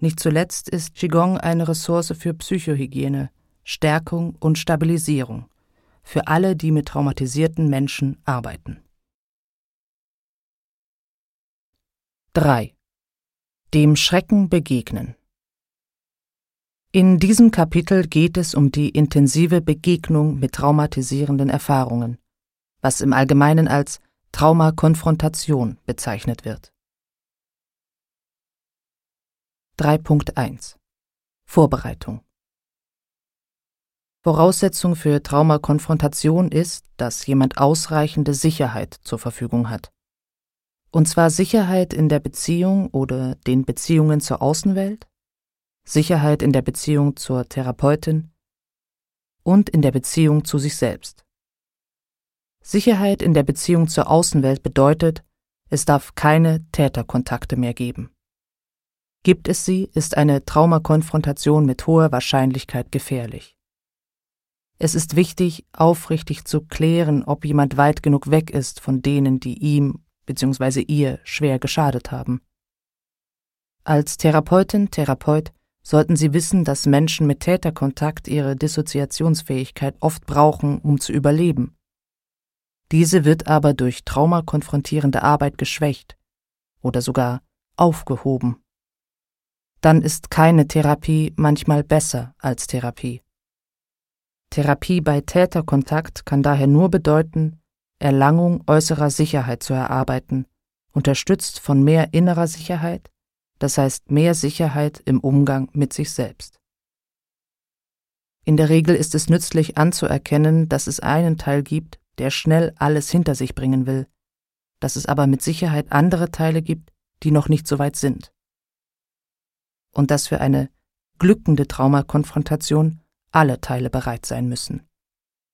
Nicht zuletzt ist Qigong eine Ressource für Psychohygiene, Stärkung und Stabilisierung, für alle, die mit traumatisierten Menschen arbeiten. 3. Dem Schrecken begegnen. In diesem Kapitel geht es um die intensive Begegnung mit traumatisierenden Erfahrungen, was im Allgemeinen als Traumakonfrontation bezeichnet wird. 3.1 Vorbereitung. Voraussetzung für Traumakonfrontation ist, dass jemand ausreichende Sicherheit zur Verfügung hat. Und zwar Sicherheit in der Beziehung oder den Beziehungen zur Außenwelt, Sicherheit in der Beziehung zur Therapeutin und in der Beziehung zu sich selbst. Sicherheit in der Beziehung zur Außenwelt bedeutet, es darf keine Täterkontakte mehr geben. Gibt es sie, ist eine Traumakonfrontation mit hoher Wahrscheinlichkeit gefährlich. Es ist wichtig, aufrichtig zu klären, ob jemand weit genug weg ist von denen, die ihm bzw. ihr schwer geschadet haben. Als Therapeutin, Therapeut sollten Sie wissen, dass Menschen mit Täterkontakt ihre Dissoziationsfähigkeit oft brauchen, um zu überleben. Diese wird aber durch traumakonfrontierende Arbeit geschwächt oder sogar aufgehoben. Dann ist keine Therapie manchmal besser als Therapie. Therapie bei Täterkontakt kann daher nur bedeuten, Erlangung äußerer Sicherheit zu erarbeiten, unterstützt von mehr innerer Sicherheit, das heißt mehr Sicherheit im Umgang mit sich selbst. In der Regel ist es nützlich anzuerkennen, dass es einen Teil gibt, der schnell alles hinter sich bringen will, dass es aber mit Sicherheit andere Teile gibt, die noch nicht so weit sind. Und dass für eine glückende Traumakonfrontation alle Teile bereit sein müssen.